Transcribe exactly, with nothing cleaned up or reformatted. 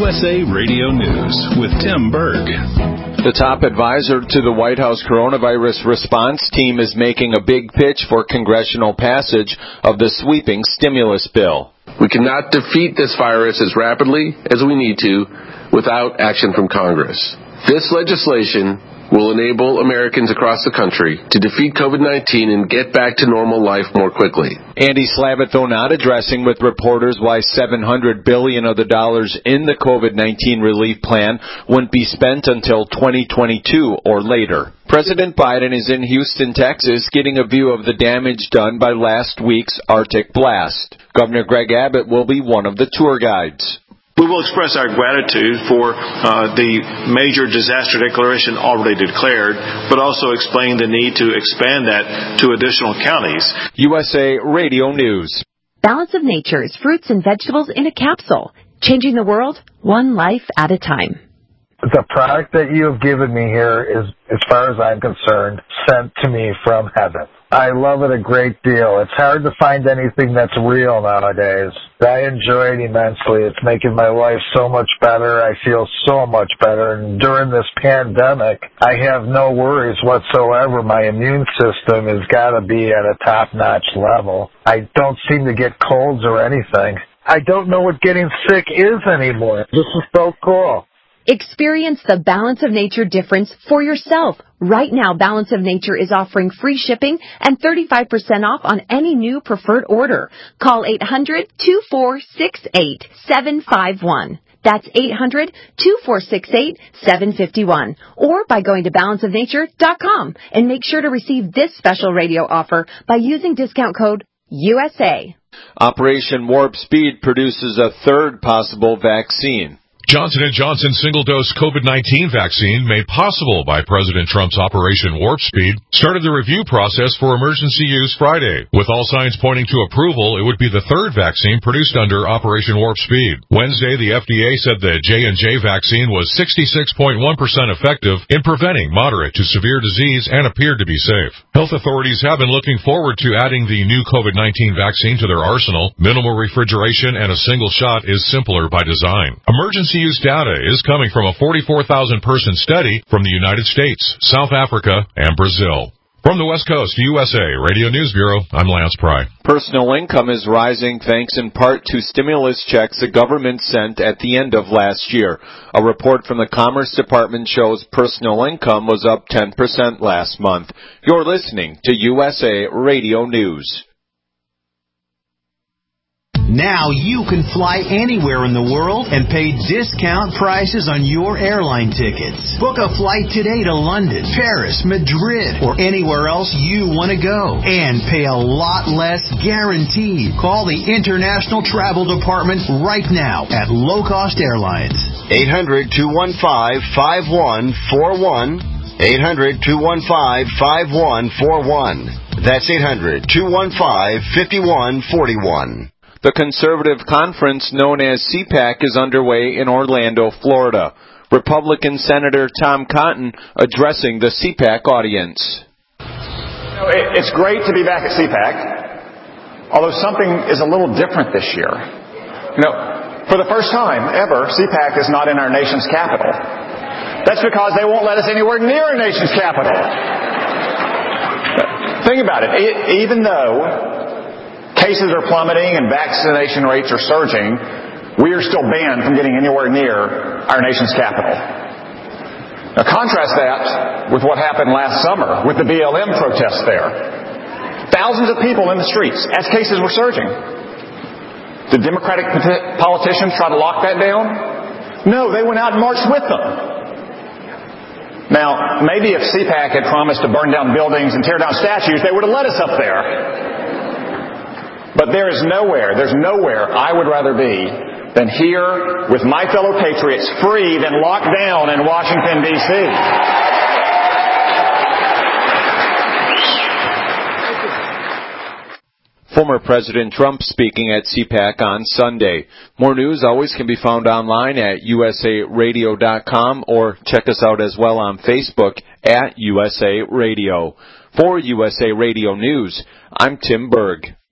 U S A Radio News with Tim Berg. The top advisor to the White House coronavirus response team is making a big pitch for congressional passage of the sweeping stimulus bill. We cannot defeat this virus as rapidly as we need to without action from Congress. This legislation will enable Americans across the country to defeat COVID nineteen and get back to normal life more quickly. Andy Slavitt, though not addressing with reporters why seven hundred billion dollars of the dollars in the COVID nineteen relief plan wouldn't be spent until twenty twenty-two or later. President Biden is in Houston, Texas, getting a view of the damage done by last week's Arctic blast. Governor Greg Abbott will be one of the tour guides. We will express our gratitude for uh, the major disaster declaration already declared, but also explain the need to expand that to additional counties. U S A Radio News. Balance of Nature's fruits and vegetables in a capsule, changing the world one life at a time. The product that you have given me here is, as far as I'm concerned, sent to me from heaven. I love it a great deal. It's hard to find anything that's real nowadays. I enjoy it immensely. It's making my life so much better. I feel so much better. And during this pandemic, I have no worries whatsoever. My immune system has got to be at a top-notch level. I don't seem to get colds or anything. I don't know what getting sick is anymore. This is so cool. Experience the Balance of Nature difference for yourself. Right now, Balance of Nature is offering free shipping and thirty-five percent off on any new preferred order. Call eight hundred, two four six eight, seven five one. That's eight hundred, two four six eight, seven five one. Or by going to balance of nature dot com and make sure to receive this special radio offer by using discount code U S A. Operation Warp Speed produces a third possible vaccine. Johnson and Johnson single-dose COVID nineteen vaccine, made possible by President Trump's Operation Warp Speed, started the review process for emergency use Friday. With all signs pointing to approval, it would be the third vaccine produced under Operation Warp Speed. Wednesday, the F D A said the J and J vaccine was sixty-six point one percent effective in preventing moderate to severe disease and appeared to be safe. Health authorities have been looking forward to adding the new COVID nineteen vaccine to their arsenal. Minimal refrigeration and a single shot is simpler by design. Emergency use data is coming from a forty-four thousand person study from the United States, South Africa, and Brazil. From the West Coast, U S A Radio News Bureau, I'm Lance Pry. Personal income is rising thanks in part to stimulus checks the government sent at the end of last year. A report from the Commerce Department shows personal income was up ten percent last month. You're listening to U S A Radio News. Now you can fly anywhere in the world and pay discount prices on your airline tickets. Book a flight today to London, Paris, Madrid, or anywhere else you want to go. And pay a lot less guaranteed. Call the International Travel Department right now at Low Cost Airlines. eight hundred, two one five, five one four one. eight hundred, two one five, five one four one. That's eight hundred, two one five, five one four one. The conservative conference known as CPAC is underway in Orlando, Florida. Republican Senator Tom Cotton addressing the CPAC audience. You know, it's great to be back at CPAC, although something is a little different this year. You know, for the first time ever, CPAC is not in our nation's capital. That's because they won't let us anywhere near our nation's capital. Think about it. Even though cases are plummeting and vaccination rates are surging, we are still banned from getting anywhere near our nation's capital. Now contrast that with what happened last summer with the B L M protests there. Thousands of people in the streets as cases were surging. Did Democratic politicians try to lock that down? No, they went out and marched with them. Now, maybe if CPAC had promised to burn down buildings and tear down statues, they would have let us up there. But there is nowhere, there's nowhere I would rather be than here with my fellow patriots, free than locked down in Washington, D C Former President Trump speaking at CPAC on Sunday. More news always can be found online at U S A radio dot com or check us out as well on Facebook at U S A Radio. For U S A Radio News, I'm Tim Berg.